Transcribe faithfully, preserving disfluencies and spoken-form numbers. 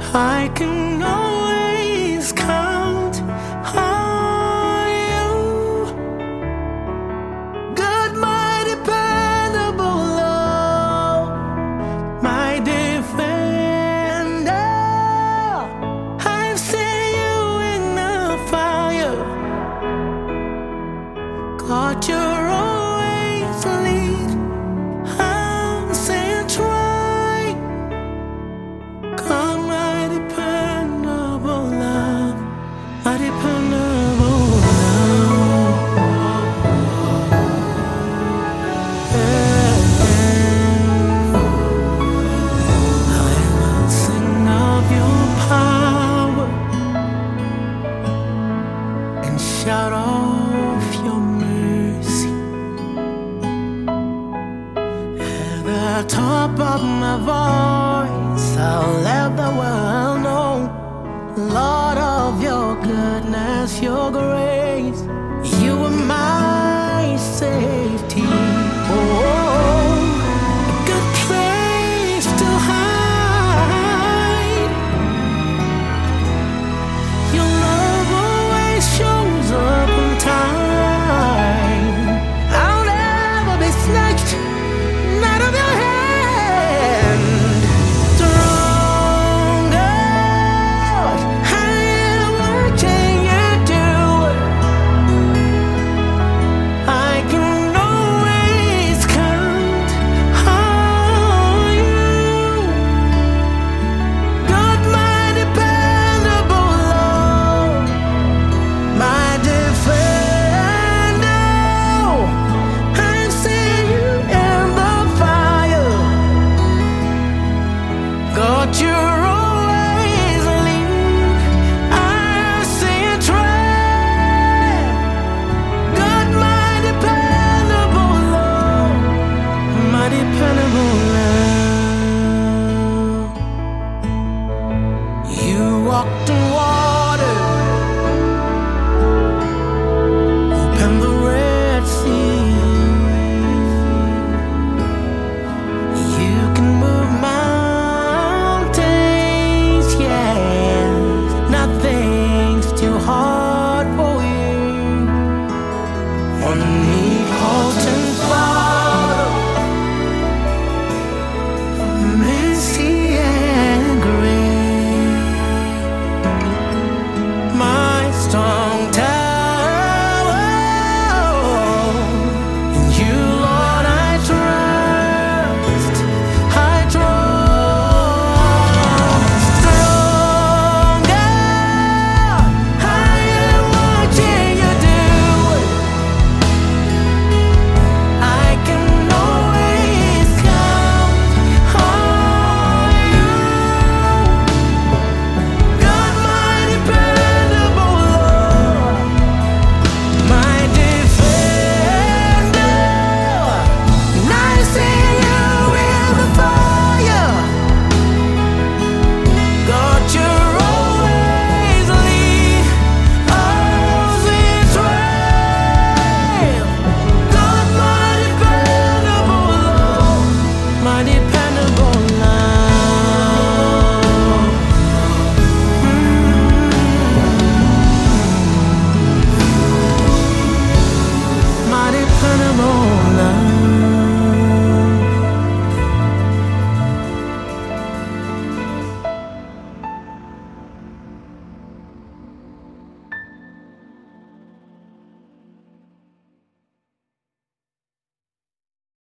I can always count on you. Good, my dependable love, my defender. I've seen you in the fire. God, you're always lead. I'm saying try. God, my dependable love, my dependable love. Yeah. I will sing of your power and shout off your mercy at the top of my voice. I'll let the world know, Lord, of your goodness, your grace.